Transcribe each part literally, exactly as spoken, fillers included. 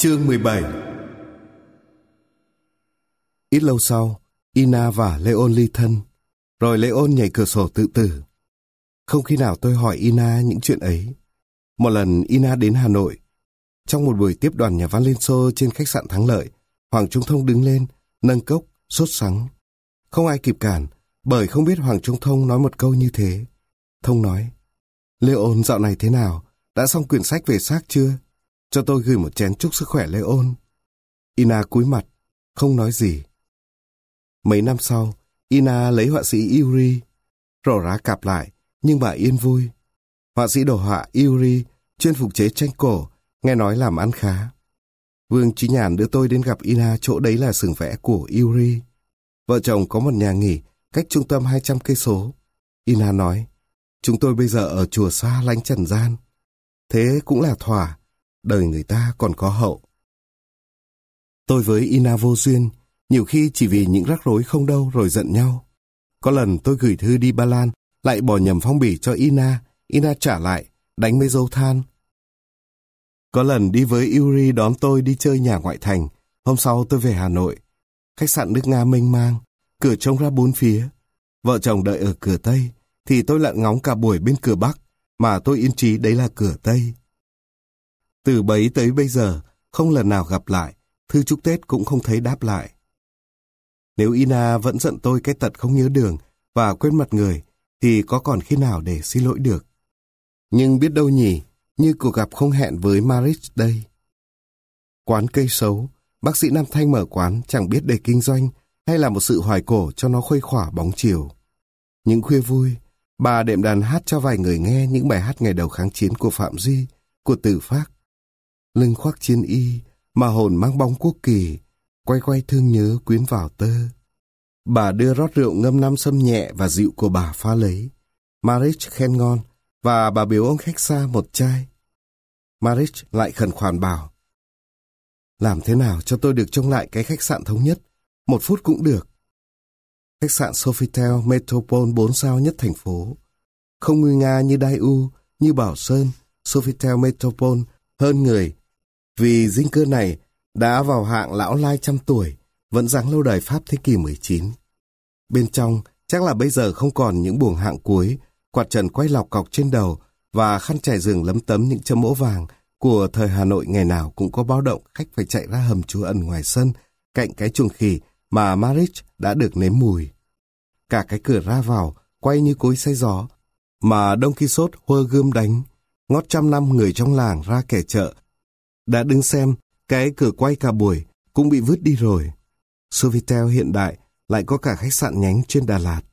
Chương mười bảy. Ít lâu sau, Ina và Leon ly thân, rồi Leon nhảy cửa sổ tự tử. Không khi nào tôi hỏi Ina những chuyện ấy. Một lần Ina đến Hà Nội. Trong một buổi tiếp đoàn nhà văn Liên Xô trên khách sạn Thắng Lợi, Hoàng Trung Thông đứng lên, nâng cốc, sốt sắng. Không ai kịp cản, bởi không biết Hoàng Trung Thông nói một câu như thế. Thông nói, Leon dạo này thế nào? Đã xong quyển sách về xác chưa? Cho tôi gửi một chén chúc sức khỏe Leon. Ina cúi mặt, không nói gì. Mấy năm sau, Ina lấy họa sĩ Yuri. Rổ rá cặp lại, nhưng bà yên vui. Họa sĩ đồ họa Yuri, chuyên phục chế tranh cổ, nghe nói làm ăn khá. Vương Chí Nhàn đưa tôi đến gặp Ina, chỗ đấy là xưởng vẽ của Yuri. Vợ chồng có một nhà nghỉ, cách trung tâm hai trăm cây số. Ina nói, chúng tôi bây giờ ở chùa xa lánh trần gian. Thế cũng là thỏa, đời người ta còn có hậu. Tôi với Ina vô duyên, nhiều khi chỉ vì những rắc rối không đâu rồi giận nhau. Có lần tôi gửi thư đi Ba Lan, lại bỏ nhầm phong bì cho Ina, Ina trả lại, đánh mấy dấu than. Có lần đi với Yuri đón tôi đi chơi nhà ngoại thành, hôm sau tôi về Hà Nội. Khách sạn nước Nga mênh mang, cửa trông ra bốn phía. Vợ chồng đợi ở cửa Tây, thì tôi lặn ngóng cả buổi bên cửa Bắc, mà tôi yên trí đấy là cửa Tây. Từ bấy tới bây giờ, không lần nào gặp lại, thư chúc Tết cũng không thấy đáp lại. Nếu Ina vẫn giận tôi cái tật không nhớ đường và quên mặt người, thì có còn khi nào để xin lỗi được. Nhưng biết đâu nhỉ, như cuộc gặp không hẹn với Marit đây. Quán cây sấu, bác sĩ Nam Thanh mở quán chẳng biết để kinh doanh hay là một sự hoài cổ cho nó khuây khỏa bóng chiều. Những khuya vui, bà đệm đàn hát cho vài người nghe những bài hát ngày đầu kháng chiến của Phạm Duy, của Tử Phác. Lưng khoác chiến y, mà hồn mang bóng quốc kỳ, quay quay thương nhớ quyến vào tơ. Bà đưa rót rượu ngâm năm sâm nhẹ và rượu của bà pha lấy. Marit khen ngon, và bà biếu ông khách xa một chai. Marit lại khẩn khoản bảo, làm thế nào cho tôi được trông lại cái khách sạn thống nhất, một phút cũng được. Khách sạn Sofitel Metropole bốn sao nhất thành phố. Không nguy nga như Daewoo, như Bảo Sơn, Sofitel Metropole hơn người, vì dinh cơ này đã vào hạng lão lai trăm tuổi, vẫn dáng lâu đời Pháp thế kỷ mười chín. Bên trong chắc là bây giờ không còn những buồng hạng cuối, quạt trần quay lọc cọc trên đầu và khăn trải giường lấm tấm những chấm mỗ vàng của thời Hà Nội ngày nào cũng có báo động khách phải chạy ra hầm trú ẩn ngoài sân, cạnh cái chuồng khỉ mà Marit đã được nếm mùi. Cả cái cửa ra vào quay như cối xay gió, mà Don Quixote huơ gươm đánh, ngót trăm năm người trong làng ra kẻ chợ. Đã đứng xem, cái cửa quay cả buổi cũng bị vứt đi rồi. Sofitel hiện đại lại có cả khách sạn nhánh trên Đà Lạt.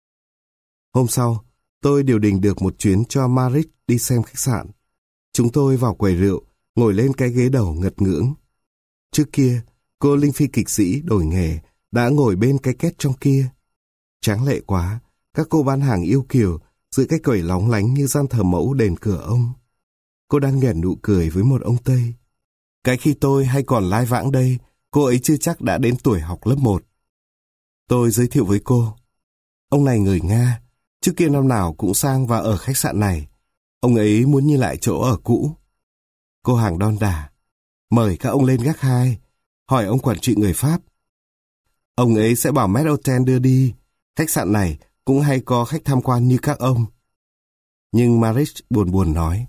Hôm sau, tôi điều đình được một chuyến cho Marit đi xem khách sạn. Chúng tôi vào quầy rượu, ngồi lên cái ghế đầu ngật ngưỡng. Trước kia, cô Linh Phi kịch sĩ đổi nghề đã ngồi bên cái két trong kia. Tráng lệ quá, các cô bán hàng yêu kiều giữa cái quầy lóng lánh như gian thờ mẫu đền cửa ông. Cô đang nhoẻn nụ cười với một ông Tây. Cái khi tôi hay còn lai vãng đây, cô ấy chưa chắc đã đến tuổi học lớp một. Tôi giới thiệu với cô. Ông này người Nga, trước kia năm nào cũng sang và ở khách sạn này. Ông ấy muốn nhìn lại chỗ ở cũ. Cô hàng đon đả. Mời các ông lên gác hai, hỏi ông quản trị người Pháp. Ông ấy sẽ bảo Met Hotel đưa đi. Khách sạn này cũng hay có khách tham quan như các ông. Nhưng Marit buồn buồn nói,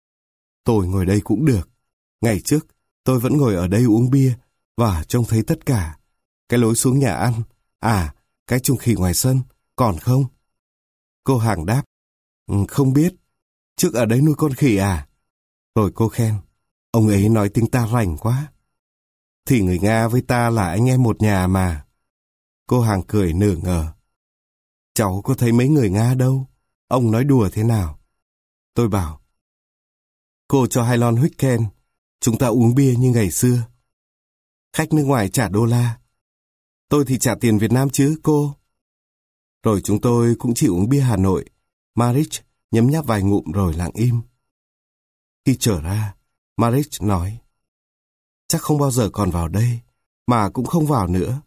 tôi ngồi đây cũng được. Ngày trước, tôi vẫn ngồi ở đây uống bia và trông thấy tất cả. Cái lối xuống nhà ăn, à, cái chuồng khỉ ngoài sân, còn không? Cô hàng đáp, không biết, trước ở đấy nuôi con khỉ à? Rồi cô khen, ông ấy nói tiếng ta rành quá. Thì người Nga với ta là anh em một nhà mà. Cô hàng cười nửa ngờ. Cháu có thấy mấy người Nga đâu, ông nói đùa thế nào? Tôi bảo, cô cho hai lon Huicken, chúng ta uống bia như ngày xưa. Khách nước ngoài trả đô la, tôi thì trả tiền Việt Nam chứ cô. Rồi chúng tôi cũng chỉ uống bia Hà Nội. Marit nhấm nháp vài ngụm rồi lặng im. Khi trở ra, Marit nói, chắc không bao giờ còn vào đây, mà cũng không vào nữa.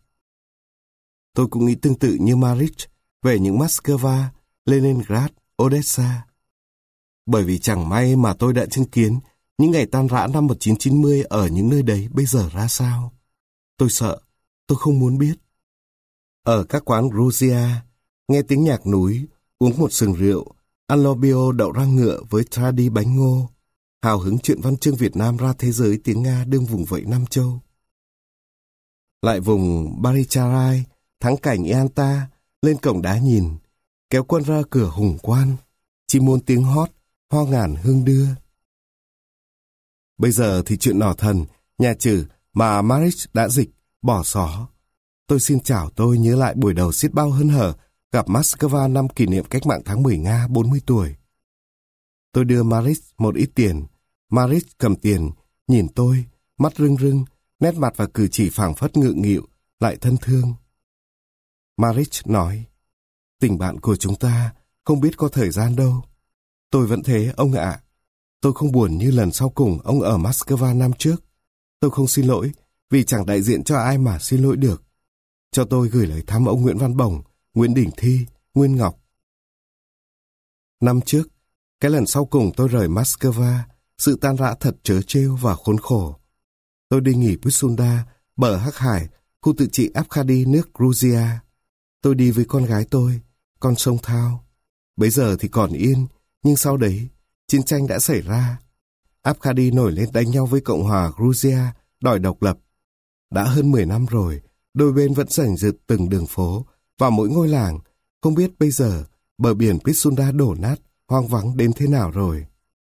Tôi cũng nghĩ tương tự như Marit về những Moscow, Leningrad, Odessa. Bởi vì chẳng may mà tôi đã chứng kiến Những ngày tan rã năm một nghìn chín trăm chín mươi ở những nơi đấy bây giờ ra sao? Tôi sợ, tôi không muốn biết. Ở các quán Georgia, nghe tiếng nhạc núi, uống một sừng rượu, ăn lô bio đậu rang ngựa với tradi bánh ngô, hào hứng chuyện văn chương Việt Nam ra thế giới tiếng Nga đương vùng vẫy Nam Châu. Lại vùng Baricharai, thắng cảnh Ianta, lên cổng đá nhìn, kéo quân ra cửa hùng quan, chỉ muốn tiếng hót, hoa ngàn hương đưa. Bây giờ thì chuyện nỏ thần, nhà chử mà Marich đã dịch, bỏ xó. Tôi xin chào tôi nhớ lại buổi đầu xiết bao hân hở, gặp Moscow năm kỷ niệm cách mạng tháng mười Nga bốn mươi tuổi. Tôi đưa Marich một ít tiền. Marich cầm tiền, nhìn tôi, mắt rưng rưng, nét mặt và cử chỉ phảng phất ngượng nghịu, lại thân thương. Marich nói, tình bạn của chúng ta không biết có thời gian đâu. Tôi vẫn thế, ông ạ. Tôi không buồn như lần sau cùng ông ở Moscow năm trước. Tôi không xin lỗi, vì chẳng đại diện cho ai mà xin lỗi được. Cho tôi gửi lời thăm ông Nguyễn Văn Bồng, Nguyễn Đình Thi, Nguyên Ngọc. Năm trước, cái lần sau cùng tôi rời Moscow, sự tan rã thật trớ trêu và khốn khổ. Tôi đi nghỉ Pusunda, bờ Hắc Hải, khu tự trị Abkhadi nước Georgia. Tôi đi với con gái tôi, con sông Thao. Bấy giờ thì còn yên, nhưng sau đấy, chiến tranh đã xảy ra. Abkhadi nổi lên đánh nhau với Cộng hòa Georgia, đòi độc lập. Đã hơn mười năm rồi, đôi bên vẫn rành rực từng đường phố và mỗi ngôi làng. Không biết bây giờ, bờ biển Pitsunda đổ nát, hoang vắng đến thế nào rồi.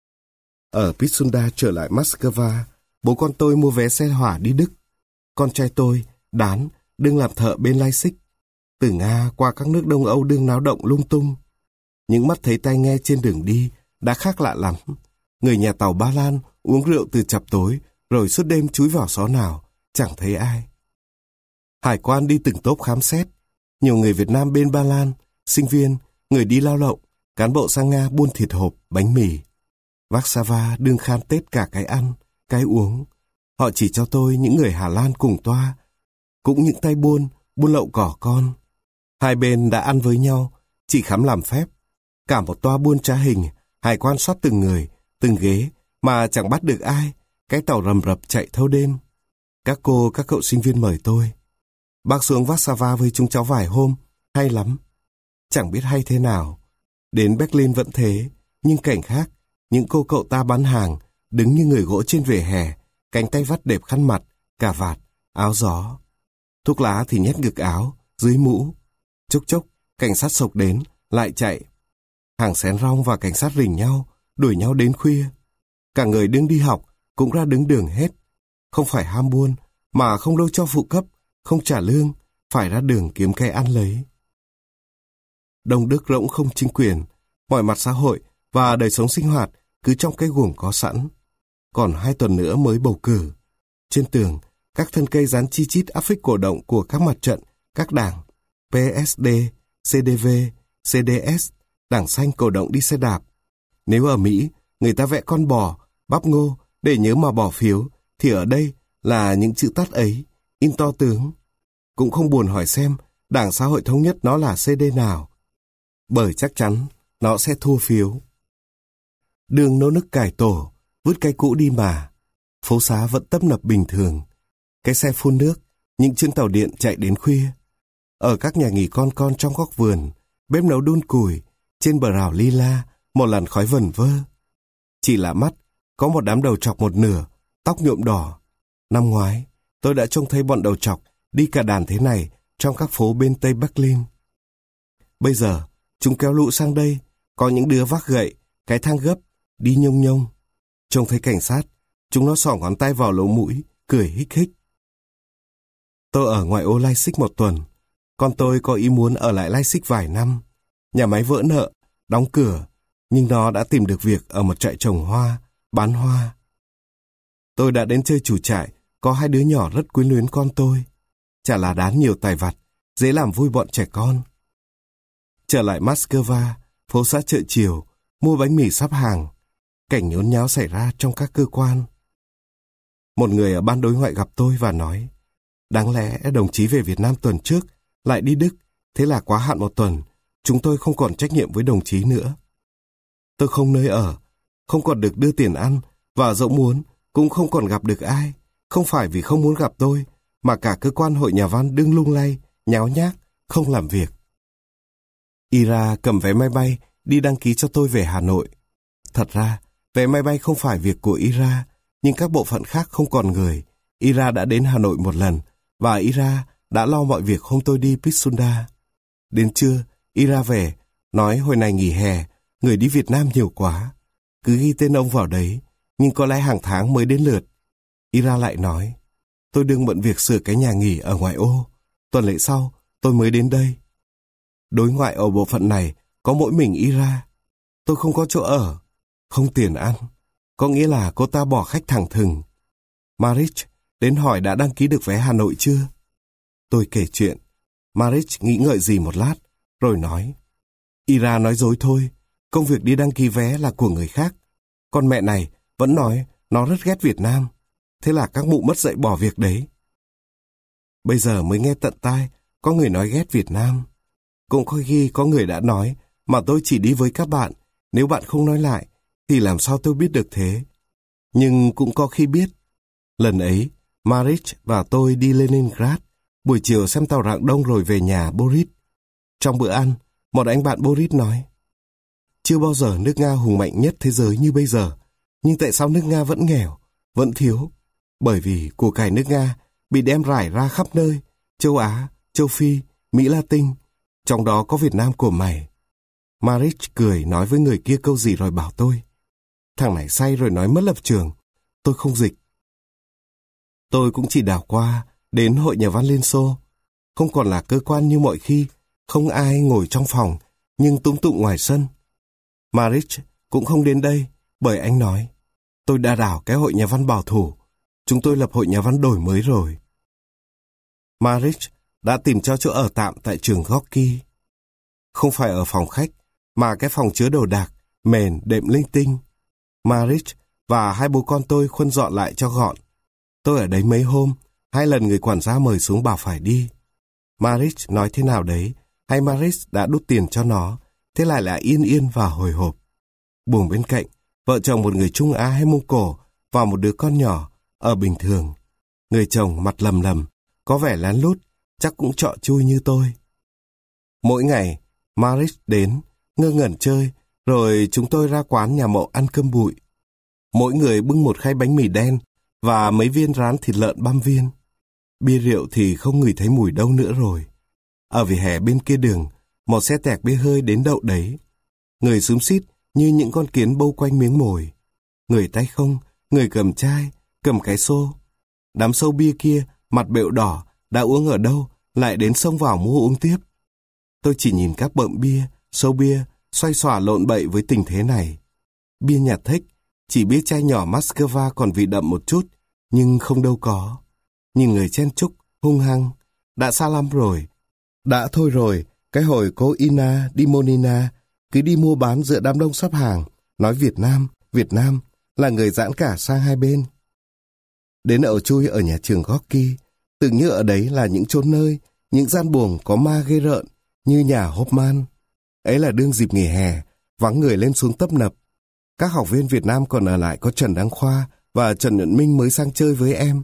Ở Pitsunda trở lại Moscow, bố con tôi mua vé xe hỏa đi Đức. Con trai tôi, Đán, đương làm thợ bên Leipzig. Từ Nga qua các nước Đông Âu đương náo động lung tung. Những mắt thấy tai nghe trên đường đi đã khác lạ lắm. Người nhà tàu Ba Lan uống rượu từ chập tối, rồi suốt đêm chúi vào xó nào, chẳng thấy ai. Hải quan đi từng tốp khám xét. Nhiều người Việt Nam bên Ba Lan, sinh viên, người đi lao động, cán bộ sang Nga buôn thịt hộp, bánh mì. Warsaw đương khan Tết cả cái ăn, cái uống. Họ chỉ cho tôi những người Hà Lan cùng toa, cũng những tay buôn, buôn lậu cỏ con. Hai bên đã ăn với nhau, chỉ khám làm phép. Cả một toa buôn trá hình, hải quan soát từng người, từng ghế, mà chẳng bắt được ai. Cái tàu rầm rập chạy thâu đêm. Các cô, các cậu sinh viên mời tôi. Bác xuống Warsaw với chúng cháu vài hôm, hay lắm. Chẳng biết hay thế nào. Đến Berlin vẫn thế, nhưng cảnh khác, những cô cậu ta bán hàng, đứng như người gỗ trên vỉa hè, cánh tay vắt đẹp khăn mặt, cà vạt, áo gió. Thuốc lá thì nhét ngực áo, dưới mũ. Chốc chốc, cảnh sát sộc đến, lại chạy. Hàng xén rong và cảnh sát rình nhau, đuổi nhau đến khuya. Cả người đứng đi học, cũng ra đứng đường hết. Không phải ham buôn, mà không đâu cho phụ cấp, không trả lương, phải ra đường kiếm cái ăn lấy. Đông Đức rỗng không chính quyền, mọi mặt xã hội và đời sống sinh hoạt cứ trong cái guồng có sẵn. Còn hai tuần nữa mới bầu cử. Trên tường, các thân cây dán chi chít áp phích cổ động của các mặt trận, các đảng, pê ét đê, xê đê vê, xê đê ét, đảng xanh cổ động đi xe đạp. Nếu ở Mỹ, người ta vẽ con bò, bắp ngô để nhớ mà bỏ phiếu, thì ở đây là những chữ tắt ấy, in to tướng. Cũng không buồn hỏi xem Đảng Xã hội Thống nhất nó là xê đê nào, bởi chắc chắn nó sẽ thua phiếu. Đường nô nức cải tổ, vứt cái cũ đi mà. Phố xá vẫn tấp nập bình thường. Cái xe phun nước, những chuyến tàu điện chạy đến khuya. Ở các nhà nghỉ con con trong góc vườn, bếp nấu đun củi, trên bờ rào lila, một làn khói vẩn vơ. Chỉ lạ mắt, có một đám đầu trọc một nửa, tóc nhuộm đỏ. Năm ngoái, tôi đã trông thấy bọn đầu trọc đi cả đàn thế này trong các phố bên Tây Berlin. Bây giờ, chúng kéo lũ sang đây, có những đứa vác gậy, cái thang gấp, đi nhông nhông. Trông thấy cảnh sát, chúng nó xỏ ngón tay vào lỗ mũi, cười hích hích. Tôi ở ngoại ô Leipzig một tuần. Con tôi có ý muốn ở lại Leipzig vài năm. Nhà máy vỡ nợ, đóng cửa, nhưng nó đã tìm được việc ở một trại trồng hoa, bán hoa. Tôi đã đến chơi chủ trại, có hai đứa nhỏ rất quyến luyến con tôi. Chả là đán nhiều tài vặt, dễ làm vui bọn trẻ con. Trở lại Moscow, phố xã chợ chiều, mua bánh mì sắp hàng. Cảnh nhốn nháo xảy ra trong các cơ quan. Một người ở ban đối ngoại gặp tôi và nói, đáng lẽ đồng chí về Việt Nam tuần trước, lại đi Đức, thế là quá hạn một tuần, chúng tôi không còn trách nhiệm với đồng chí nữa. Tôi không nơi ở, không còn được đưa tiền ăn, và dẫu muốn cũng không còn gặp được ai, không phải vì không muốn gặp tôi, mà cả cơ quan hội nhà văn đương lung lay, nháo nhác, không làm việc. Ira cầm vé máy bay đi đăng ký cho tôi về Hà Nội. Thật ra, vé máy bay không phải việc của Ira, nhưng các bộ phận khác không còn người. Ira đã đến Hà Nội một lần, và Ira đã lo mọi việc hôm tôi đi Pitsunda. Đến trưa, Ira về, nói hồi này nghỉ hè, người đi Việt Nam nhiều quá. Cứ ghi tên ông vào đấy, nhưng có lẽ hàng tháng mới đến lượt. Ira lại nói, tôi đương bận việc sửa cái nhà nghỉ ở ngoại ô. Tuần lễ sau, tôi mới đến đây. Đối ngoại ở bộ phận này có mỗi mình Ira. Tôi không có chỗ ở, không tiền ăn. Có nghĩa là cô ta bỏ khách thẳng thừng. Marich đến hỏi đã đăng ký được vé Hà Nội chưa? Tôi kể chuyện. Marich nghĩ ngợi gì một lát, rồi nói, Ira nói dối thôi, công việc đi đăng ký vé là của người khác. Con mẹ này vẫn nói nó rất ghét Việt Nam. Thế là các mụ mất dạy bỏ việc đấy. Bây giờ mới nghe tận tai có người nói ghét Việt Nam. Cũng có khi có người đã nói mà tôi chỉ đi với các bạn. Nếu bạn không nói lại thì làm sao tôi biết được thế? Nhưng cũng có khi biết. Lần ấy, Marich và tôi đi Leningrad, buổi chiều xem tàu rạng đông rồi về nhà Boris. Trong bữa ăn, một anh bạn Boris nói, chưa bao giờ nước Nga hùng mạnh nhất thế giới như bây giờ, nhưng tại sao nước Nga vẫn nghèo, vẫn thiếu? Bởi vì của cải nước Nga bị đem rải ra khắp nơi, châu Á, châu Phi, Mỹ Latin, trong đó có Việt Nam của mày. Marich cười nói với người kia câu gì rồi bảo tôi, thằng này say rồi nói mất lập trường. Tôi không dịch. Tôi cũng chỉ đảo qua đến Hội Nhà văn Liên Xô, không còn là cơ quan như mọi khi, không ai ngồi trong phòng, nhưng túm tụm ngoài sân. Marich cũng không đến đây, bởi anh nói, tôi đã đảo cái Hội Nhà văn bảo thủ, chúng tôi lập Hội Nhà văn đổi mới rồi. Marich đã tìm cho chỗ ở tạm tại trường Gorky. Không phải ở phòng khách, mà cái phòng chứa đồ đạc, mền, đệm linh tinh. Marich và hai bố con tôi khuân dọn lại cho gọn. Tôi ở đấy mấy hôm, hai lần người quản gia mời xuống bảo phải đi. Marich nói thế nào đấy, hay Marich đã đút tiền cho nó, thế lại là yên yên và hồi hộp. Buồng bên cạnh, vợ chồng một người Trung Á hay Mông Cổ và một đứa con nhỏ, ở bình thường. Người chồng mặt lầm lầm, có vẻ lén lút, chắc cũng trọ chui như tôi. Mỗi ngày, Marich đến, ngơ ngẩn chơi, rồi chúng tôi ra quán nhà mộ ăn cơm bụi. Mỗi người bưng một khay bánh mì đen và mấy viên rán thịt lợn băm viên. Bia rượu thì không ngửi thấy mùi đâu nữa rồi. Ở vỉa hè bên kia đường, một xe tẹc bia hơi đến đậu đấy. Người xúm xít như những con kiến bâu quanh miếng mồi. Người tay không, người cầm chai, cầm cái xô. Đám sâu bia kia, mặt bệu đỏ, đã uống ở đâu, lại đến xông vào mua uống tiếp. Tôi chỉ nhìn các bợm bia, sâu bia, xoay xòa lộn bậy với tình thế này. Bia nhạt thích, chỉ bia chai nhỏ Moscow còn vị đậm một chút, nhưng không đâu có. Nhìn người chen chúc, hung hăng, đã xa lắm rồi. Đã thôi rồi, cái hồi cô Ina đi Monina, cứ đi mua bán giữa đám đông sắp hàng, nói Việt Nam, Việt Nam, là người giãn cả sang hai bên. Đến ẩu chui ở nhà trường Gorky, tưởng như ở đấy là những chốn nơi, những gian buồng có ma ghê rợn, như nhà Hoffman. Ấy là đương dịp nghỉ hè, vắng người lên xuống tấp nập. Các học viên Việt Nam còn ở lại có Trần Đăng Khoa và Trần Nhuận Minh mới sang chơi với em.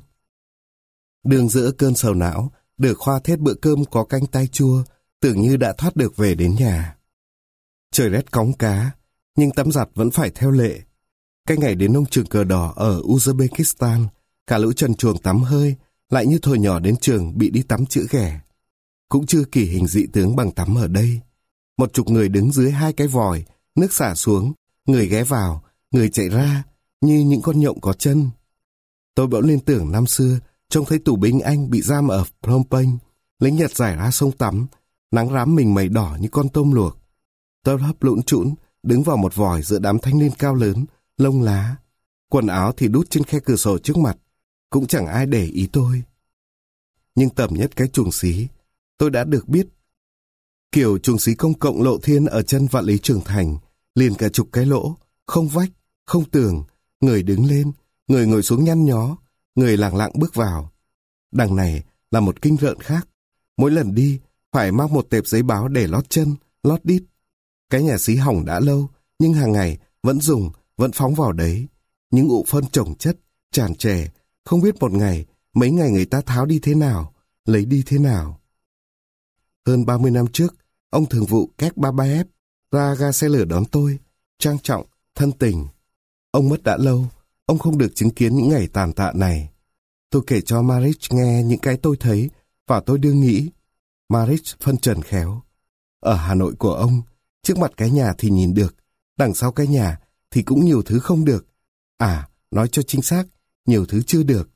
Đường giữa cơn sầu não, được Khoa thết bữa cơm có canh tai chua, tưởng như đã thoát được về đến nhà. Trời rét cóng cá, nhưng tắm giặt vẫn phải theo lệ. Cái ngày đến nông trường cờ đỏ ở Uzbekistan, cả lũ trần truồng tắm hơi, lại như thời nhỏ đến trường bị đi tắm chữ ghẻ. Cũng chưa kỳ hình dị tướng bằng tắm ở đây. Một chục người đứng dưới hai cái vòi, nước xả xuống, người ghé vào, người chạy ra, như những con nhộng có chân. Tôi bỗng liên tưởng năm xưa, trông thấy tù binh Anh bị giam ở Phnom Penh, lính Nhật giải ra sông tắm, nắng rám mình mẩy đỏ như con tôm luộc. Tôi hấp lũn trũn, đứng vào một vòi giữa đám thanh niên cao lớn, lông lá. Quần áo thì đút trên khe cửa sổ trước mặt, cũng chẳng ai để ý tôi. Nhưng tầm nhất cái chuồng xí, tôi đã được biết. Kiểu chuồng xí công cộng lộ thiên ở chân Vạn Lý Trường Thành, liền cả chục cái lỗ, không vách, không tường, người đứng lên, người ngồi xuống nhăn nhó, người lặng lặng bước vào. Đằng này là một kinh rợn khác. Mỗi lần đi, phải mang một tệp giấy báo để lót chân, lót đít. Cái nhà xí hỏng đã lâu, nhưng hàng ngày vẫn dùng, vẫn phóng vào đấy. những ụ phân chồng chất, tràn trề, không biết một ngày, mấy ngày người ta tháo đi thế nào, lấy đi thế nào. Hơn ba mươi năm trước, ông thường vụ Kek Babaev ra ga xe lửa đón tôi, trang trọng, thân tình. Ông mất đã lâu, ông không được chứng kiến những ngày tàn tạ này. Tôi kể cho Marich nghe những cái tôi thấy, và tôi đương nghĩ. Marich phân trần khéo. Ở Hà Nội của ông, trước mặt cái nhà thì nhìn được, đằng sau cái nhà thì cũng nhiều thứ không được. À, nói cho chính xác, nhiều thứ chưa được.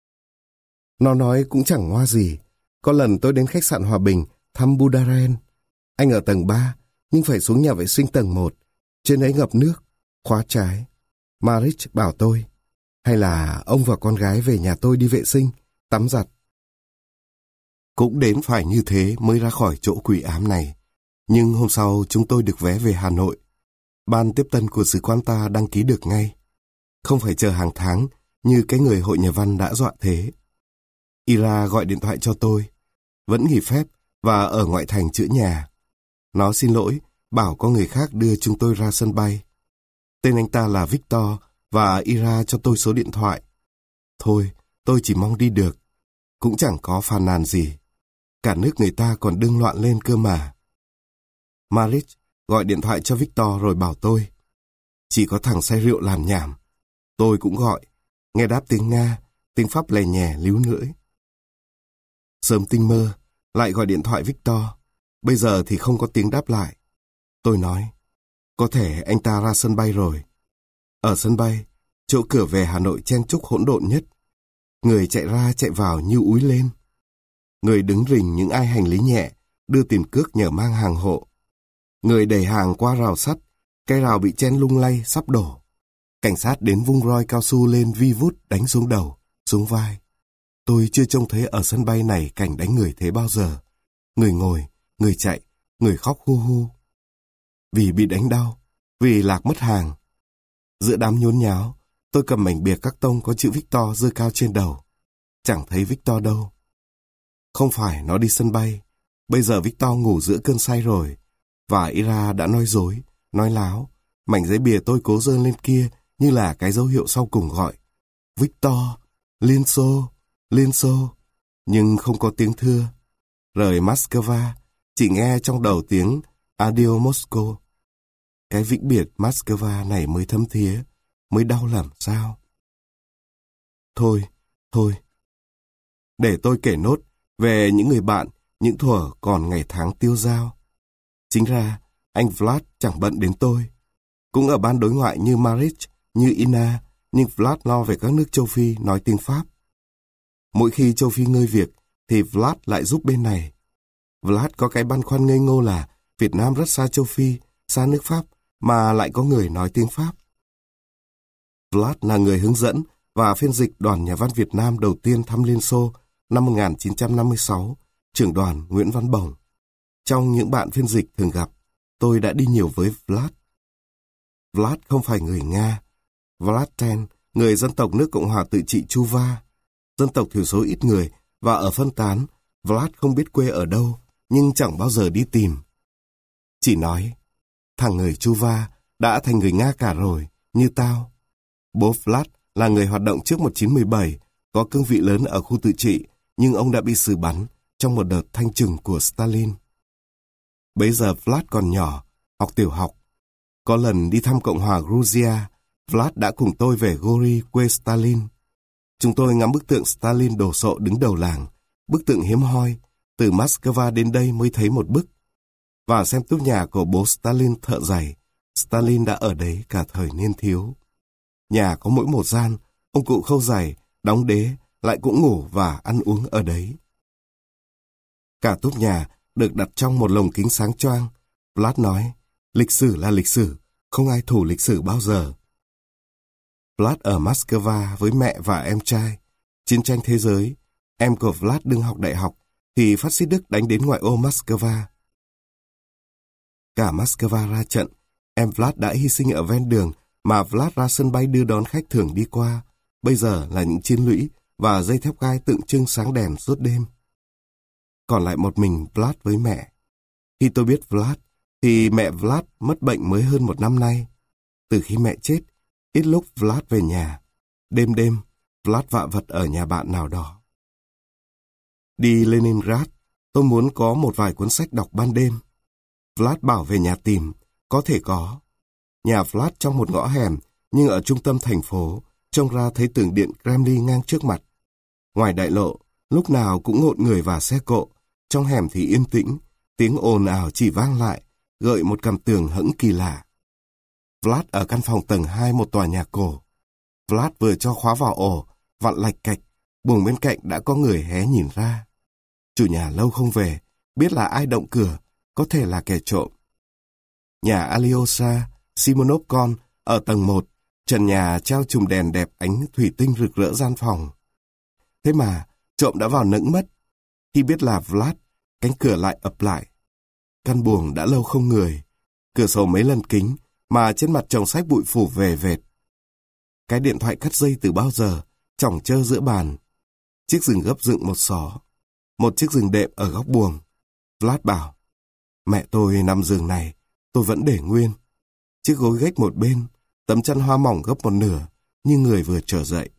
Nó nói cũng chẳng ngoa gì. Có lần tôi đến khách sạn Hòa Bình thăm Budaren. Anh ở tầng ba, nhưng phải xuống nhà vệ sinh tầng một. Trên ấy ngập nước, khóa trái. Marich bảo tôi, hay là ông và con gái về nhà tôi đi vệ sinh, tắm giặt. Cũng đến phải như thế mới ra khỏi chỗ quỷ ám này. Nhưng hôm sau chúng tôi được vé về Hà Nội. Ban tiếp tân của sứ quán ta đăng ký được ngay. Không phải chờ hàng tháng như cái người hội nhà văn đã dọa thế. Ira gọi điện thoại cho tôi. Vẫn nghỉ phép và ở ngoại thành chữa nhà. Nó xin lỗi, bảo có người khác đưa chúng tôi ra sân bay. Tên anh ta là Victor và Ira cho tôi số điện thoại. Thôi, tôi chỉ mong đi được. Cũng chẳng có phàn nàn gì. Cả nước người ta còn đương loạn lên cơ mà. Marich gọi điện thoại cho Victor rồi bảo tôi. Chỉ có thằng say rượu làm nhảm. Tôi cũng gọi. Nghe đáp tiếng Nga, tiếng Pháp lè nhè líu lưỡi. Sớm tinh mơ, lại gọi điện thoại Victor. Bây giờ thì không có tiếng đáp lại. Tôi nói, có thể anh ta ra sân bay rồi. Ở sân bay, chỗ cửa về Hà Nội chen chúc hỗn độn nhất. Người chạy ra chạy vào như úi lên. Người đứng rình những ai hành lý nhẹ, đưa tiền cước nhờ mang hàng hộ. Người đẩy hàng qua rào sắt, cây rào bị chen lung lay sắp đổ. Cảnh sát đến vung roi cao su lên vi vút đánh xuống đầu, xuống vai. Tôi chưa trông thấy ở sân bay này cảnh đánh người thế bao giờ. Người ngồi, người chạy, người khóc hu hu. Vì bị đánh đau, vì lạc mất hàng. Giữa đám nhốn nháo, tôi cầm mảnh bìa các tông có chữ Victor giơ cao trên đầu. Chẳng thấy Victor đâu. Không phải nó đi sân bay. Bây giờ Victor ngủ giữa cơn say rồi. Và Ira đã nói dối, nói láo. Mảnh giấy bìa tôi cố giơ lên kia như là cái dấu hiệu sau cùng gọi. Victor, Liên Xô, Liên Xô. Nhưng không có tiếng thưa. Rời Moscow, chỉ nghe trong đầu tiếng Adio Moscow. Cái vĩnh biệt Moscow này mới thấm thía, mới đau làm sao. Thôi, thôi. Để tôi kể nốt về những người bạn, những thuở còn ngày tháng tiêu dao. Chính ra, anh Vlad chẳng bận đến tôi. Cũng ở ban đối ngoại như Marich, như Ina, nhưng Vlad lo về các nước châu Phi nói tiếng Pháp. Mỗi khi châu Phi ngơi việc, thì Vlad lại giúp bên này. Vlad có cái băn khoăn ngây ngô là Việt Nam rất xa châu Phi, xa nước Pháp, mà lại có người nói tiếng Pháp. Vlad là người hướng dẫn và phiên dịch đoàn nhà văn Việt Nam đầu tiên thăm Liên Xô năm một nghìn chín trăm năm mươi sáu, trưởng đoàn Nguyễn Văn Bồng. Trong những bạn phiên dịch thường gặp, tôi đã đi nhiều với Vlad. Vlad không phải người Nga. Vlad Ten, người dân tộc nước Cộng hòa tự trị Chuva, dân tộc thiểu số ít người và ở phân tán. Vlad không biết quê ở đâu, nhưng chẳng bao giờ đi tìm. Chỉ nói, thằng người Chuva đã thành người Nga cả rồi, như tao. Bố Vlad là người hoạt động trước một nghìn chín trăm mười bảy, có cương vị lớn ở khu tự trị, nhưng ông đã bị xử bắn trong một đợt thanh trừng của Stalin. Bấy giờ Vlad còn nhỏ, học tiểu học. Có lần đi thăm Cộng hòa Georgia, Vlad đã cùng tôi về Gori, quê Stalin. Chúng tôi ngắm bức tượng Stalin đổ sộ đứng đầu làng, bức tượng hiếm hoi, từ Moscow đến đây mới thấy một bức. Và xem túp nhà của bố Stalin thợ giày, Stalin đã ở đấy cả thời niên thiếu. Nhà có mỗi một gian, ông cụ khâu giày, đóng đế, lại cũng ngủ và ăn uống ở đấy. Cả túp nhà được đặt trong một lồng kính sáng choang. Vlad nói, lịch sử là lịch sử, không ai thủ lịch sử bao giờ. Vlad ở Moscow với mẹ và em trai. Chiến tranh thế giới, em của Vlad đương học đại học, thì phát xít Đức đánh đến ngoại ô Moscow. Cả Moscow ra trận, em Vlad đã hy sinh ở ven đường mà Vlad ra sân bay đưa đón khách thường đi qua. Bây giờ là những chiến lũy và dây thép gai tượng trưng sáng đèn suốt đêm. Còn lại một mình Vlad với mẹ. Khi tôi biết Vlad, thì mẹ Vlad mất bệnh mới hơn một năm nay. Từ khi mẹ chết, Ít lúc Vlad về nhà. Đêm đêm, Vlad vạ vật ở nhà bạn nào đó. Đi Leningrad, tôi muốn có một vài cuốn sách đọc ban đêm. Vlad bảo về nhà tìm, có thể có. Nhà Vlad trong một ngõ hẻm, nhưng ở trung tâm thành phố, trông ra thấy tường điện Kremlin ngang trước mặt. Ngoài đại lộ, lúc nào cũng ngộn người và xe cộ, trong hẻm thì yên tĩnh, tiếng ồn ào chỉ vang lại, gợi một cảm tưởng hững kỳ lạ. Vlad ở căn phòng tầng hai một tòa nhà cổ. Vlad vừa cho khóa vào ổ, vặn lạch cạch, buồng bên cạnh đã có người hé nhìn ra. Chủ nhà lâu không về, biết là ai động cửa, có thể là kẻ trộm. Nhà Alyosha Simonovkon ở tầng một, trần nhà treo chùm đèn đẹp ánh thủy tinh rực rỡ gian phòng. Thế mà, trộm đã vào nẫng mất. Khi biết là Vlad, cánh cửa lại ập lại. Căn buồng đã lâu không người, cửa sổ mấy lần kính, mà trên mặt chồng sách bụi phủ về vệt. Cái điện thoại cắt dây từ bao giờ, chỏng chơ giữa bàn. Chiếc giường gấp dựng một xó, một chiếc giường đệm ở góc buồng. Vlad bảo, mẹ tôi nằm giường này, tôi vẫn để nguyên. Chiếc gối gách một bên, tấm chăn hoa mỏng gấp một nửa, như người vừa trở dậy.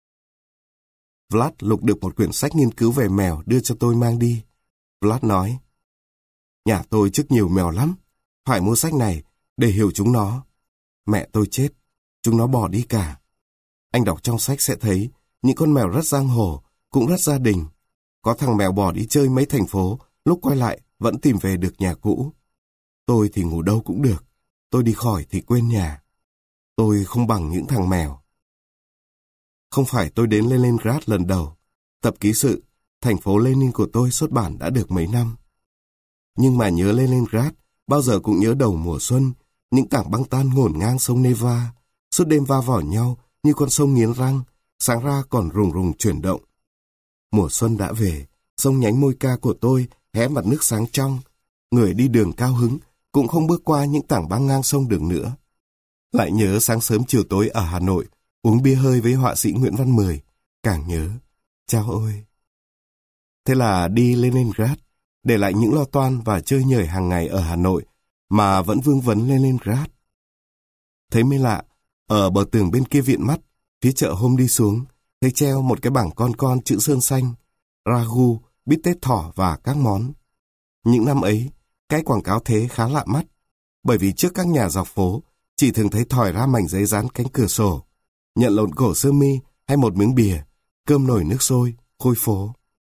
Vlad lục được một quyển sách nghiên cứu về mèo đưa cho tôi mang đi. Vlad nói, nhà tôi trước nhiều mèo lắm, phải mua sách này để hiểu chúng nó. Mẹ tôi chết, chúng nó bỏ đi cả. Anh đọc trong sách sẽ thấy những con mèo rất giang hồ, cũng rất gia đình. Có thằng mèo bỏ đi chơi mấy thành phố, lúc quay lại vẫn tìm về được nhà cũ. Tôi thì ngủ đâu cũng được, tôi đi khỏi thì quên nhà. Tôi không bằng những thằng mèo. Không phải tôi đến Leningrad lần đầu. Tập ký sự, thành phố Lenin của tôi xuất bản đã được mấy năm. Nhưng mà nhớ Leningrad, bao giờ cũng nhớ đầu mùa xuân, những tảng băng tan ngổn ngang sông Neva, suốt đêm va vào nhau như con sông nghiến răng, sáng ra còn rùng rùng chuyển động. Mùa xuân đã về, sông nhánh môi ca của tôi hé mặt nước sáng trong, người đi đường cao hứng cũng không bước qua những tảng băng ngang sông được nữa. Lại nhớ sáng sớm chiều tối ở Hà Nội, uống bia hơi với họa sĩ Nguyễn Văn Mười, càng nhớ. Chao ôi! Thế là đi Leningrad, để lại những lo toan và chơi nhởi hàng ngày ở Hà Nội, mà vẫn vương vấn Leningrad. Thấy mới lạ, ở bờ tường bên kia viện mắt, phía chợ hôm đi xuống, thấy treo một cái bảng con con chữ sơn xanh, ragu, bít tết thỏ và các món. Những năm ấy, cái quảng cáo thế khá lạ mắt, bởi vì trước các nhà dọc phố, chỉ thường thấy thỏi ra mảnh giấy dán cánh cửa sổ, nhận lộn cổ sơ mi hay một miếng bìa, cơm nồi nước sôi, khôi phố.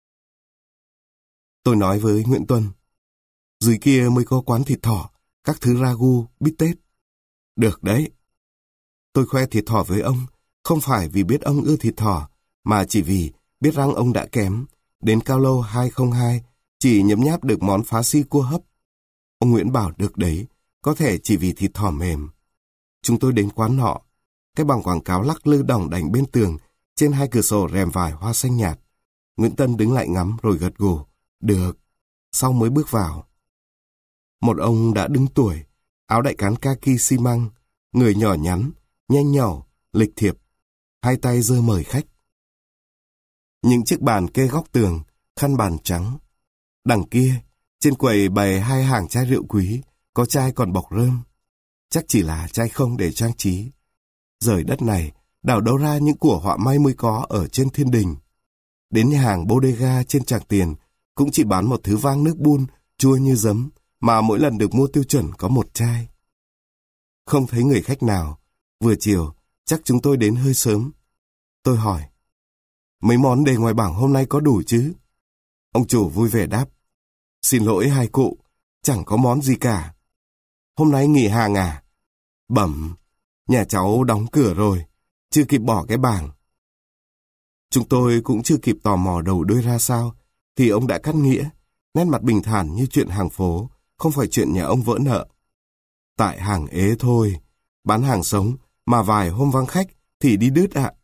Tôi nói với Nguyễn Tuân, dưới kia mới có quán thịt thỏ, các thứ ragu, bít tết. Được đấy. Tôi khoe thịt thỏ với ông, không phải vì biết ông ưa thịt thỏ, mà chỉ vì biết răng ông đã kém. Đến Cao Lâu hai không hai, chỉ nhấm nháp được món phá si cua hấp. Ông Nguyễn bảo được đấy, có thể chỉ vì thịt thỏ mềm. Chúng tôi đến quán nọ, cái bảng quảng cáo lắc lư đỏng đảnh bên tường, trên hai cửa sổ rèm vải hoa xanh nhạt. Nguyễn Tân đứng lại ngắm rồi gật gù, được, sau mới bước vào. Một ông đã đứng tuổi, áo đại cán kaki xi măng, người nhỏ nhắn, nhanh nhảu, lịch thiệp, hai tay giơ mời khách. Những chiếc bàn kê góc tường, khăn bàn trắng. Đằng kia, trên quầy bày hai hàng chai rượu quý, có chai còn bọc rơm. Chắc chỉ là chai không để trang trí. Rời đất này, đào đâu ra những của họa may mới có ở trên thiên đình. Đến nhà hàng bodega trên Tràng Tiền, cũng chỉ bán một thứ vang nước bun, chua như giấm, mà mỗi lần được mua tiêu chuẩn có một chai. Không thấy người khách nào, vừa chiều, chắc chúng tôi đến hơi sớm. Tôi hỏi, mấy món đề ngoài bảng hôm nay có đủ chứ? Ông chủ vui vẻ đáp, xin lỗi hai cụ, chẳng có món gì cả. Hôm nay nghỉ hàng à? Bẩm, nhà cháu đóng cửa rồi, chưa kịp bỏ cái bảng. Chúng tôi cũng chưa kịp tò mò đầu đuôi ra sao, thì ông đã cắt nghĩa, nét mặt bình thản như chuyện hàng phố, không phải chuyện nhà ông vỡ nợ. Tại hàng ế thôi, bán hàng sống, mà vài hôm vắng khách thì đi đứt ạ.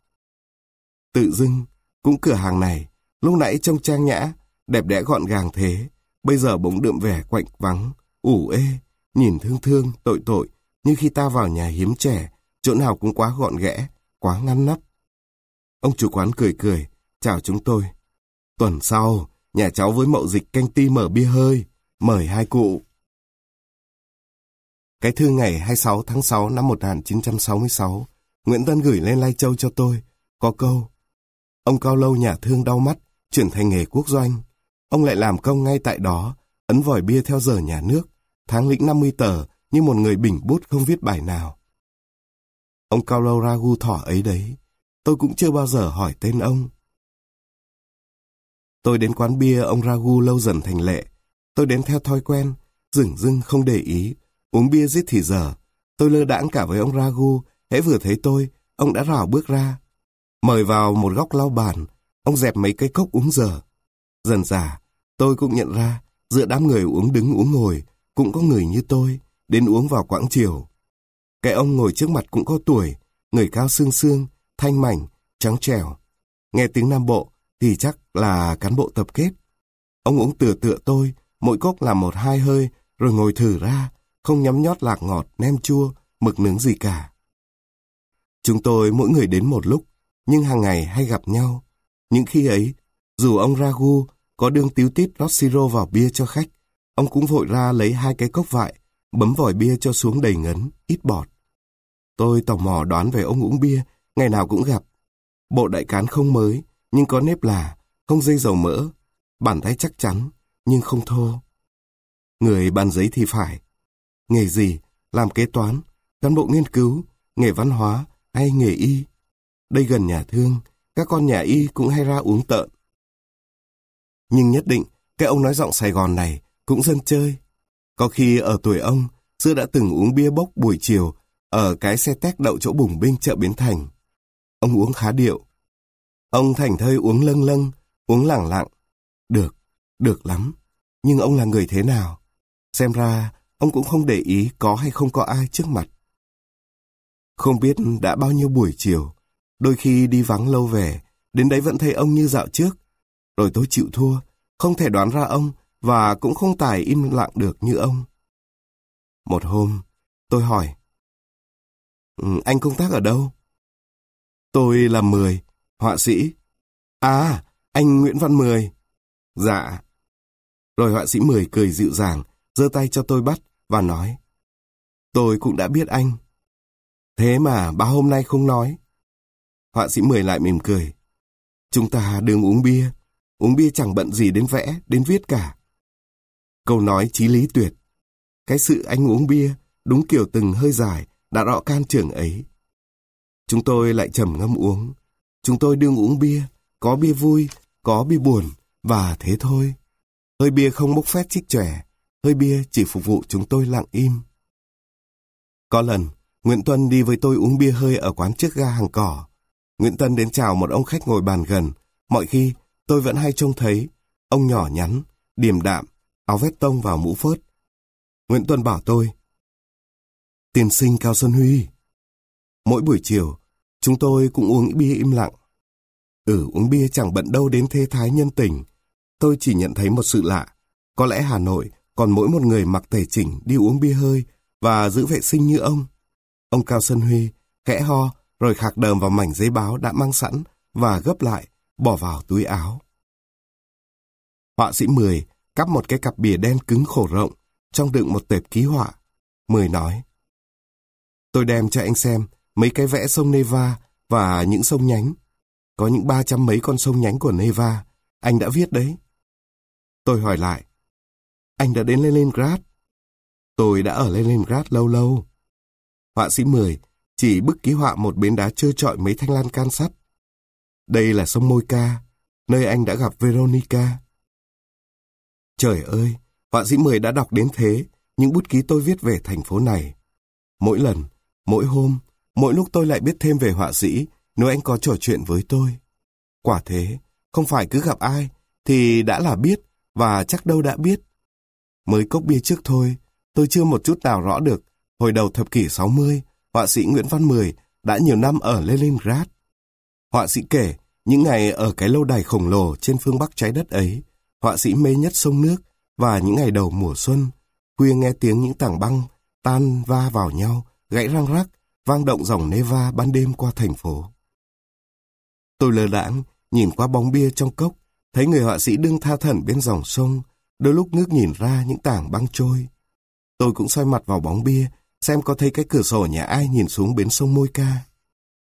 Tự dưng, cũng cửa hàng này, lúc nãy trông trang nhã, đẹp đẽ gọn gàng thế, bây giờ bỗng đượm vẻ quạnh vắng, ủ ê, nhìn thương thương, tội tội, như khi ta vào nhà hiếm trẻ, chỗ nào cũng quá gọn ghẽ, quá ngăn nắp. Ông chủ quán cười cười, chào chúng tôi. Tuần sau, nhà cháu với Mậu Dịch canh ti mở bia hơi, mời hai cụ. Cái thư ngày hai mươi sáu tháng sáu năm một nghìn chín trăm sáu mươi sáu, Nguyễn Tân gửi lên Lai Châu cho tôi, có câu: ông Cao Lâu nhà thương đau mắt, chuyển thành nghề quốc doanh. Ông lại làm công ngay tại đó, ấn vòi bia theo giờ nhà nước, tháng lĩnh năm mươi tờ như một người bình bút không viết bài nào. Ông Cao Lâu Ragu thỏ ấy đấy, tôi cũng chưa bao giờ hỏi tên ông. Tôi đến quán bia ông Ragu lâu dần thành lệ. Tôi đến theo thói quen, dửng dưng không để ý, uống bia giết thì giờ. Tôi lơ đãng cả với ông Ragu, hễ vừa thấy tôi, ông đã rảo bước ra. Mời vào một góc lau bàn, ông dẹp mấy cái cốc uống dở. Dần dà, tôi cũng nhận ra, giữa đám người uống đứng uống ngồi, cũng có người như tôi, đến uống vào quãng chiều. Cái ông ngồi trước mặt cũng có tuổi, người cao xương xương, thanh mảnh, trắng trẻo. Nghe tiếng Nam Bộ thì chắc là cán bộ tập kết. Ông uống tựa tựa tôi, mỗi cốc làm một hai hơi, rồi ngồi thử ra, không nhắm nhót lạc ngọt, nem chua, mực nướng gì cả. Chúng tôi mỗi người đến một lúc, nhưng hàng ngày hay gặp nhau. Những khi ấy, dù ông Ragu có đương tíu tít rót siro vào bia cho khách, ông cũng vội ra lấy hai cái cốc vại, bấm vòi bia cho xuống đầy ngấn, ít bọt. Tôi tò mò đoán về ông uống bia, ngày nào cũng gặp. Bộ đại cán không mới, nhưng có nếp là, không dây dầu mỡ, bàn tay chắc chắn, nhưng không thô. Người bàn giấy thì phải. Nghề gì, làm kế toán, cán bộ nghiên cứu, nghề văn hóa hay nghề y. Đây gần nhà thương, các con nhà y cũng hay ra uống tợn. Nhưng nhất định, cái ông nói giọng Sài Gòn này cũng dân chơi. Có khi ở tuổi ông, xưa đã từng uống bia bốc buổi chiều ở cái xe téc đậu chỗ Bùng Binh chợ Bến Thành. Ông uống khá điệu. Ông thảnh thơi uống lâng lâng, uống lẳng lặng. Được, được lắm. Nhưng ông là người thế nào? Xem ra, ông cũng không để ý có hay không có ai trước mặt. Không biết đã bao nhiêu buổi chiều, đôi khi đi vắng lâu về, đến đấy vẫn thấy ông như dạo trước. Rồi tôi chịu thua, không thể đoán ra ông và cũng không tài im lặng được như ông. Một hôm, tôi hỏi: ừ, anh công tác ở đâu? Tôi là Mười, họa sĩ. À, anh Nguyễn Văn Mười. Dạ. Rồi họa sĩ Mười cười dịu dàng, giơ tay cho tôi bắt và nói: tôi cũng đã biết anh. Thế mà bao hôm nay không nói. Họa sĩ Mười lại mỉm cười: chúng ta đừng uống bia, uống bia chẳng bận gì đến vẽ, đến viết cả. Câu nói chí lý tuyệt. Cái sự anh uống bia, đúng kiểu từng hơi dài, đã rõ can trường ấy. Chúng tôi lại trầm ngâm uống. Chúng tôi đương uống bia, có bia vui, có bia buồn, và thế thôi. Hơi bia không bốc phét chích chòe, hơi bia chỉ phục vụ chúng tôi lặng im. Có lần, Nguyễn Tuân đi với tôi uống bia hơi ở quán trước ga Hàng Cỏ. Nguyễn Tuân đến chào một ông khách ngồi bàn gần. Mọi khi, tôi vẫn hay trông thấy, ông nhỏ nhắn, điềm đạm, áo vest tông vào mũ phớt. Nguyễn Tuân bảo tôi: tiên sinh Cao Xuân Huy. Mỗi buổi chiều, chúng tôi cũng uống bia im lặng. Ừ, uống bia chẳng bận đâu đến thê thái nhân tình. Tôi chỉ nhận thấy một sự lạ. Có lẽ Hà Nội còn mỗi một người mặc tề chỉnh đi uống bia hơi và giữ vệ sinh như ông. Ông Cao Xuân Huy khẽ ho rồi khạc đờm vào mảnh giấy báo đã mang sẵn và gấp lại, bỏ vào túi áo. Họa sĩ Mười cắp một cái cặp bìa đen cứng khổ rộng, trong đựng một tệp ký họa. Mười nói: tôi đem cho anh xem mấy cái vẽ sông Neva và những sông nhánh. Có những ba trăm mấy con sông nhánh của Neva, anh đã viết đấy. Tôi hỏi lại: anh đã đến Leningrad? Tôi đã ở Leningrad lâu lâu. Họa sĩ Mười chỉ bức ký họa một bến đá trơ trọi mấy thanh lan can sắt. Đây là sông Moika, nơi anh đã gặp Veronica. Trời ơi, họa sĩ Mười đã đọc đến thế những bút ký tôi viết về thành phố này. Mỗi lần, mỗi hôm, mỗi lúc tôi lại biết thêm về họa sĩ nếu anh có trò chuyện với tôi. Quả thế, không phải cứ gặp ai thì đã là biết và chắc đâu đã biết. Mới cốc bia trước thôi, tôi chưa một chút nào rõ được hồi đầu thập kỷ sáu mươi, họa sĩ Nguyễn Văn Mười đã nhiều năm ở Leningrad. Họa sĩ kể những ngày ở cái lâu đài khổng lồ trên phương Bắc trái đất ấy, họa sĩ mê nhất sông nước và những ngày đầu mùa xuân, khuya nghe tiếng những tảng băng tan va vào nhau, gãy răng rắc, vang động dòng Neva ban đêm qua thành phố. Tôi lơ đãng nhìn qua bóng bia trong cốc, thấy người họa sĩ đương tha thẩn bên dòng sông, đôi lúc ngước nhìn ra những tảng băng trôi. Tôi cũng xoay mặt vào bóng bia, xem có thấy cái cửa sổ nhà ai nhìn xuống bến sông Moika.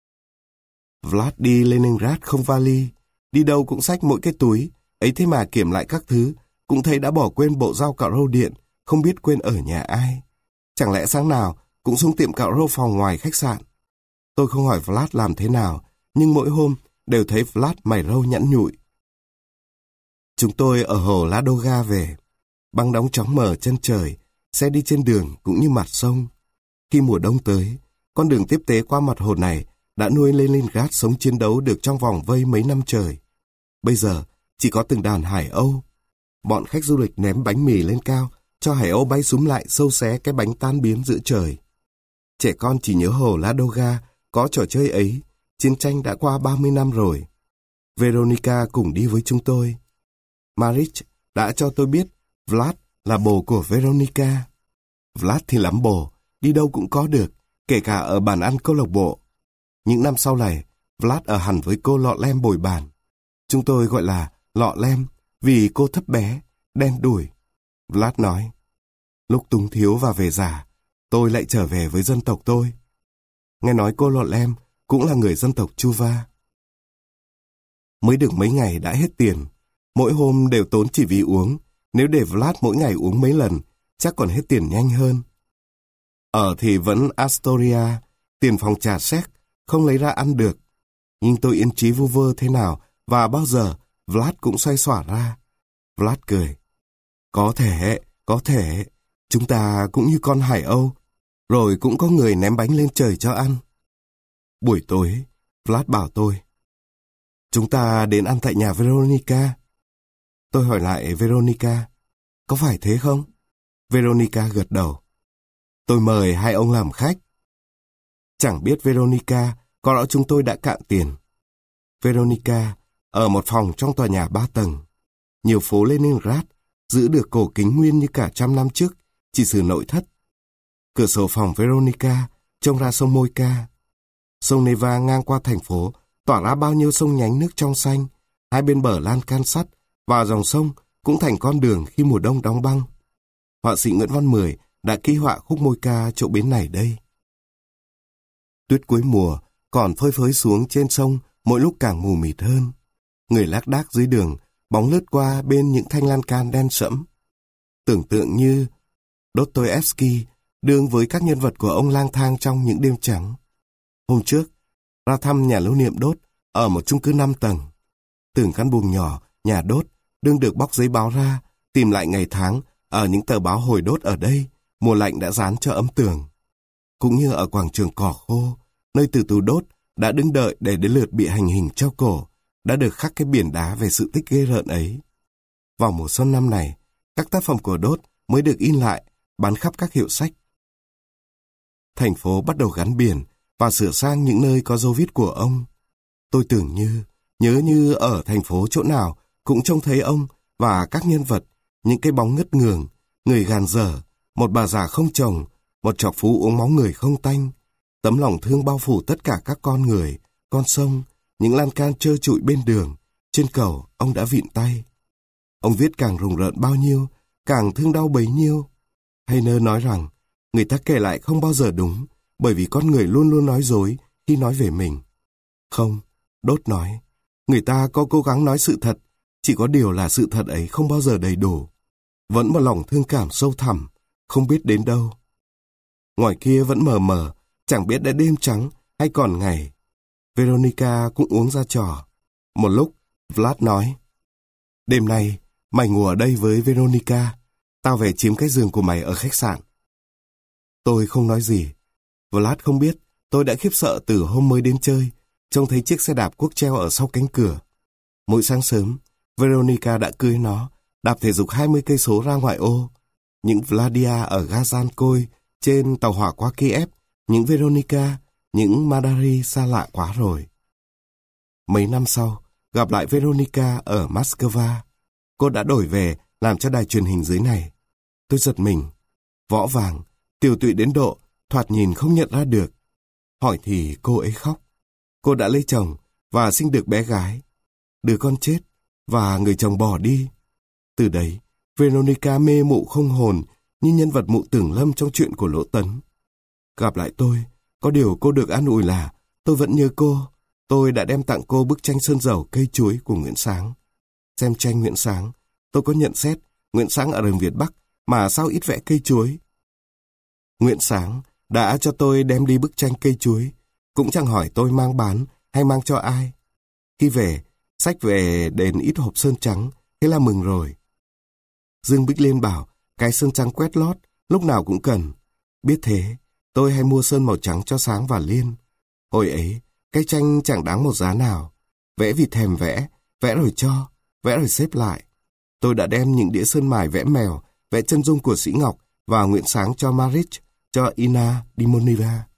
Vlad đi Leningrad không vali, đi đâu cũng xách mỗi cái túi, ấy thế mà kiểm lại các thứ, cũng thấy đã bỏ quên bộ dao cạo râu điện, không biết quên ở nhà ai. Chẳng lẽ sáng nào cũng xuống tiệm cạo râu phòng ngoài khách sạn. Tôi không hỏi Vlad làm thế nào, nhưng mỗi hôm đều thấy Vlad mày râu nhẵn nhụi. Chúng tôi ở hồ Ladoga về, băng đóng chóng mờ chân trời, xe đi trên đường cũng như mặt sông. Khi mùa đông tới, con đường tiếp tế qua mặt hồ này đã nuôi Leningrad sống chiến đấu được trong vòng vây mấy năm trời. Bây giờ chỉ có từng đàn hải âu. Bọn khách du lịch ném bánh mì lên cao, cho hải âu bay súm lại xâu xé cái bánh tan biến giữa trời. Trẻ con chỉ nhớ hồ Ladoga có trò chơi ấy, chiến tranh đã qua ba mươi năm rồi. Veronica cùng đi với chúng tôi. Marich đã cho tôi biết Vlad là bồ của Veronica. Vlad thì lắm bồ, đi đâu cũng có được, kể cả ở bàn ăn câu lạc bộ. Những năm sau này, Vlad ở hẳn với cô Lọ Lem bồi bàn. Chúng tôi gọi là Lọ Lem vì cô thấp bé, đen đủi. Vlad nói, lúc túng thiếu và về già, tôi lại trở về với dân tộc tôi. Nghe nói cô Lọ Lem cũng là người dân tộc Chuva. Mới được mấy ngày đã hết tiền, mỗi hôm đều tốn chỉ vì uống. Nếu để Vlad mỗi ngày uống mấy lần, chắc còn hết tiền nhanh hơn. Ở thì vẫn Astoria, tiền phòng trà séc, không lấy ra ăn được. Nhưng tôi yên trí vu vơ thế nào, và bao giờ Vlad cũng xoay xỏa ra. Vlad cười. Có thể, có thể, chúng ta cũng như con hải âu, rồi cũng có người ném bánh lên trời cho ăn. Buổi tối, Vlad bảo tôi, chúng ta đến ăn tại nhà Veronica. Tôi hỏi lại Veronica, có phải thế không? Veronica gật đầu. Tôi mời hai ông làm khách. Chẳng biết Veronica có rõ chúng tôi đã cạn tiền. Veronica ở một phòng trong tòa nhà ba tầng. Nhiều phố Leningrad giữ được cổ kính nguyên như cả trăm năm trước, chỉ xử nội thất. Cửa sổ phòng Veronica trông ra sông Moika. Sông Neva ngang qua thành phố, tỏa ra bao nhiêu sông nhánh nước trong xanh, hai bên bờ lan can sắt, và dòng sông cũng thành con đường khi mùa đông đóng băng. Họa sĩ Nguyễn Văn Mười đã ký họa khúc Moika chỗ bến này đây. Tuyết cuối mùa còn phơi phới xuống trên sông, mỗi lúc càng mù mịt hơn. Người lác đác dưới đường, bóng lướt qua bên những thanh lan can đen sẫm. Tưởng tượng như Dostoevsky đương với các nhân vật của ông lang thang trong những đêm trắng. Hôm trước, ra thăm nhà lưu niệm Đốt ở một chung cư năm tầng. Từng căn buồng nhỏ, nhà Đốt đương được bóc giấy báo ra, tìm lại ngày tháng ở những tờ báo hồi Đốt ở đây, mùa lạnh đã dán cho ấm tường. Cũng như ở quảng trường cỏ khô, nơi tử tù Đốt đã đứng đợi để đến lượt bị hành hình treo cổ, đã được khắc cái biển đá về sự tích ghê rợn ấy. Vào mùa xuân năm này, các tác phẩm của Đốt mới được in lại, bán khắp các hiệu sách. Thành phố bắt đầu gắn biển và sửa sang những nơi có dấu viết của ông. Tôi tưởng như, nhớ như ở thành phố chỗ nào cũng trông thấy ông và các nhân vật, những cái bóng ngất ngường, người gàn dở, một bà già không chồng, một trọc phú uống máu người không tanh. Tấm lòng thương bao phủ tất cả các con người, con sông, những lan can trơ trụi bên đường. Trên cầu, ông đã vịn tay. Ông viết càng rùng rợn bao nhiêu, càng thương đau bấy nhiêu. Heine nói rằng, người ta kể lại không bao giờ đúng, bởi vì con người luôn luôn nói dối khi nói về mình. Không, Đốt nói, người ta có cố gắng nói sự thật, chỉ có điều là sự thật ấy không bao giờ đầy đủ. Vẫn một lòng thương cảm sâu thẳm, không biết đến đâu. Ngoài kia vẫn mờ mờ, chẳng biết đã đêm trắng hay còn ngày. Veronica cũng uống ra trò. Một lúc, Vlad nói, đêm nay, mày ngủ ở đây với Veronica, tao về chiếm cái giường của mày ở khách sạn. Tôi không nói gì. Vlad không biết, tôi đã khiếp sợ từ hôm mới đến chơi, trông thấy chiếc xe đạp cuốc treo ở sau cánh cửa. Mỗi sáng sớm, Veronica đã cưới nó, đạp thể dục hai mươi cây số ra ngoại ô. Những Vladia ở Gazan-Côi, trên tàu hỏa qua Kiev, những Veronica, những Madari xa lạ quá rồi. Mấy năm sau, gặp lại Veronica ở Moscow. Cô đã đổi về làm cho đài truyền hình dưới này. Tôi giật mình. Võ vàng, tiều tụy đến độ, thoạt nhìn không nhận ra được. Hỏi thì cô ấy khóc. Cô đã lấy chồng và sinh được bé gái. Đứa con chết và người chồng bỏ đi. Từ đấy, Veronica mê mụ không hồn như nhân vật mụ Tưởng Lâm trong chuyện của Lỗ Tấn. Gặp lại tôi, có điều cô được an ủi là tôi vẫn nhớ cô. tôi đã đem tặng cô bức tranh sơn dầu cây chuối của Nguyễn Sáng. Xem tranh Nguyễn Sáng, tôi có nhận xét Nguyễn Sáng ở rừng Việt Bắc mà sao ít vẽ cây chuối. Nguyễn Sáng đã cho tôi đem đi bức tranh cây chuối, cũng chẳng hỏi tôi mang bán hay mang cho ai. Khi về, xách về đền ít hộp sơn trắng, thế là mừng rồi. Dương Bích Liên bảo cái sơn trắng quét lót lúc nào cũng cần. Biết thế, tôi hay mua sơn màu trắng cho Sáng và Liên. Hồi ấy, cái tranh chẳng đáng một giá nào. Vẽ vì thèm vẽ, vẽ rồi cho, vẽ rồi xếp lại. Tôi đã đem những đĩa sơn mài vẽ mèo, vẽ chân dung của Sĩ Ngọc và Nguyễn Sáng cho Marich, cho Ina Dimonira.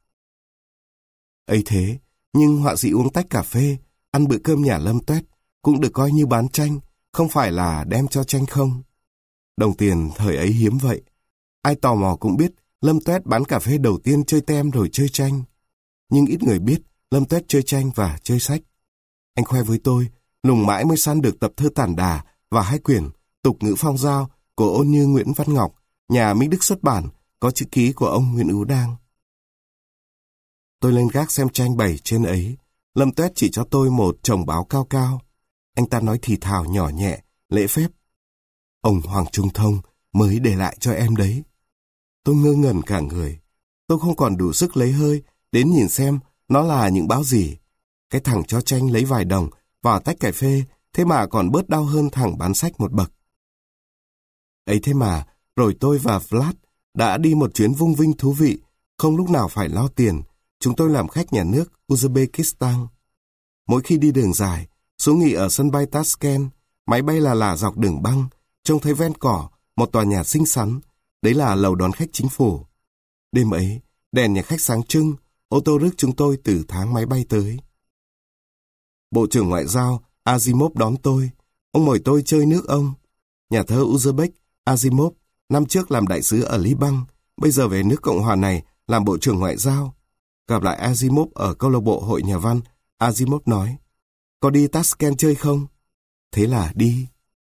Ấy thế, nhưng họa sĩ uống tách cà phê, ăn bữa cơm nhà Lâm Tuét cũng được coi như bán tranh, không phải là đem cho tranh không. Đồng tiền thời ấy hiếm vậy. Ai tò mò cũng biết Lâm Tuét bán cà phê đầu tiên chơi tem rồi chơi tranh. Nhưng ít người biết Lâm Tuét chơi tranh và chơi sách. Anh khoe với tôi, lùng mãi mới săn được tập thơ Tản Đà và hai quyển Tục ngữ phong giao của ôn như Nguyễn Văn Ngọc, nhà Minh Đức xuất bản, có chữ ký của ông Nguyễn Ú Đang. Tôi lên gác xem tranh bày trên ấy. Lâm Tuét chỉ cho tôi một chồng báo cao cao. Anh ta nói thì thào nhỏ nhẹ, lễ phép. Ông Hoàng Trung Thông mới để lại cho em đấy. Tôi ngơ ngẩn cả người. Tôi không còn đủ sức lấy hơi đến nhìn xem nó là những báo gì. Cái thằng cho tranh lấy vài đồng vào tách cà phê, thế mà còn bớt đau hơn thằng bán sách một bậc. Ấy thế mà, rồi tôi và Vlad đã đi một chuyến vung vinh thú vị, không lúc nào phải lo tiền. Chúng tôi làm khách nhà nước Uzbekistan. Mỗi khi đi đường dài, xuống nghỉ ở sân bay Tashkent, máy bay là lả dọc đường băng, trông thấy ven cỏ một tòa nhà xinh xắn, đấy là lầu đón khách chính phủ. Đêm ấy, đèn nhà khách sáng trưng, ô tô rước chúng tôi từ tháng máy bay tới. Bộ trưởng Ngoại giao Azimov đón tôi, ông mời tôi chơi nước ông. Nhà thơ Uzbek Azimov năm trước làm đại sứ ở Liban, bây giờ về nước Cộng hòa này làm bộ trưởng Ngoại giao. Gặp lại Azimov ở câu lạc bộ hội nhà văn, Azimov nói, có đi Tashkent chơi không? Thế là đi.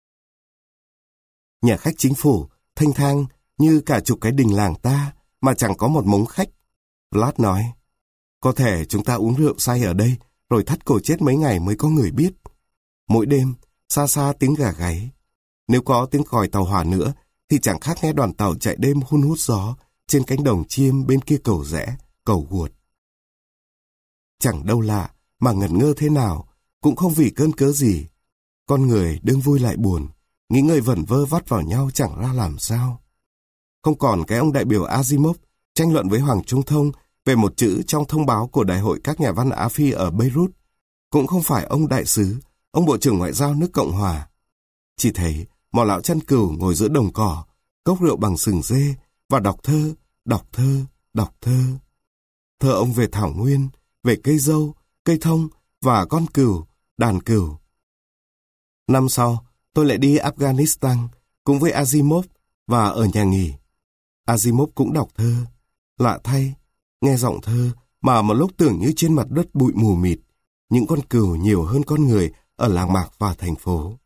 Nhà khách chính phủ, thanh thang như cả chục cái đình làng ta mà chẳng có một mống khách. Vlad nói, có thể chúng ta uống rượu say ở đây rồi thắt cổ chết mấy ngày mới có người biết. Mỗi đêm, xa xa tiếng gà gáy. Nếu có tiếng còi tàu hỏa nữa thì chẳng khác nghe đoàn tàu chạy đêm hun hút gió trên cánh đồng chiêm bên kia cầu rẽ, cầu guột. Chẳng đâu lạ mà ngẩn ngơ thế nào, cũng không vì cơn cớ gì. Con người đương vui lại buồn, nghĩ người vẩn vơ vắt vào nhau chẳng ra làm sao. Không còn cái ông đại biểu Azimov tranh luận với Hoàng Trung Thông về một chữ trong thông báo của Đại hội các nhà văn Á Phi ở Beirut. Cũng không phải ông đại sứ, ông bộ trưởng Ngoại giao nước Cộng hòa. Chỉ thấy một lão chăn cừu ngồi giữa đồng cỏ, cốc rượu bằng sừng dê và đọc thơ, đọc thơ, đọc thơ. Thơ ông về thảo nguyên, về cây dâu, cây thông và con cừu, đàn cừu. Năm sau, tôi lại đi Afghanistan cùng với Azimov và ở nhà nghỉ. Azimov cũng đọc thơ. Lạ thay, nghe giọng thơ mà một lúc tưởng như trên mặt đất bụi mù mịt, những con cừu nhiều hơn con người ở làng mạc và thành phố.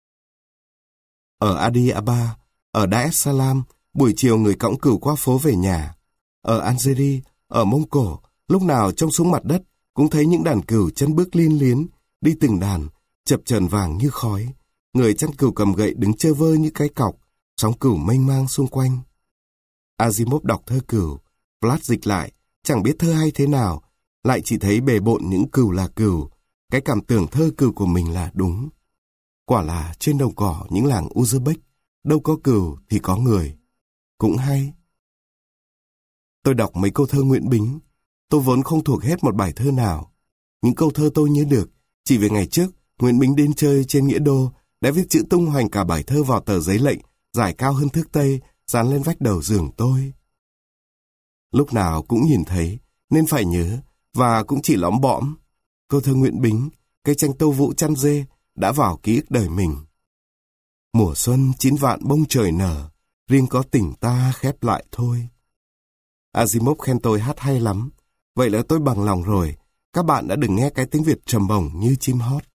Ở Addis Ababa, ở Dar es Salaam, buổi chiều người cõng cừu qua phố về nhà. Ở Algeria, ở Mông Cổ, lúc nào trông xuống mặt đất cũng thấy những đàn cừu chân bước liên liến, đi từng đàn, chập chờn vàng như khói. Người chăn cừu cầm gậy đứng chơ vơ như cái cọc, sóng cừu mênh mang xung quanh. Azimov đọc thơ cừu, Vlad dịch lại, chẳng biết thơ hay thế nào, lại chỉ thấy bề bộn những cừu là cừu, cái cảm tưởng thơ cừu của mình là đúng. Quả là trên đồng cỏ những làng Uzbek, đâu có cừu thì có người. Cũng hay. Tôi đọc mấy câu thơ Nguyễn Bính. Tôi vốn không thuộc hết một bài thơ nào. Những câu thơ tôi nhớ được, chỉ vì ngày trước Nguyễn Bính đến chơi trên Nghĩa Đô đã viết chữ tung hoành cả bài thơ vào tờ giấy lệnh, dài cao hơn thước tây, dán lên vách đầu giường tôi. Lúc nào cũng nhìn thấy, nên phải nhớ, và cũng chỉ lõm bõm. Câu thơ Nguyễn Bính, cây tranh Tâu Vũ chăn dê, đã vào ký ức đời mình. Mùa xuân chín vạn bông trời nở, riêng có tình ta khép lại thôi. Azimov khen tôi hát hay lắm. Vậy là tôi bằng lòng rồi. Các bạn đã đừng nghe cái tiếng Việt trầm bổng như chim hót.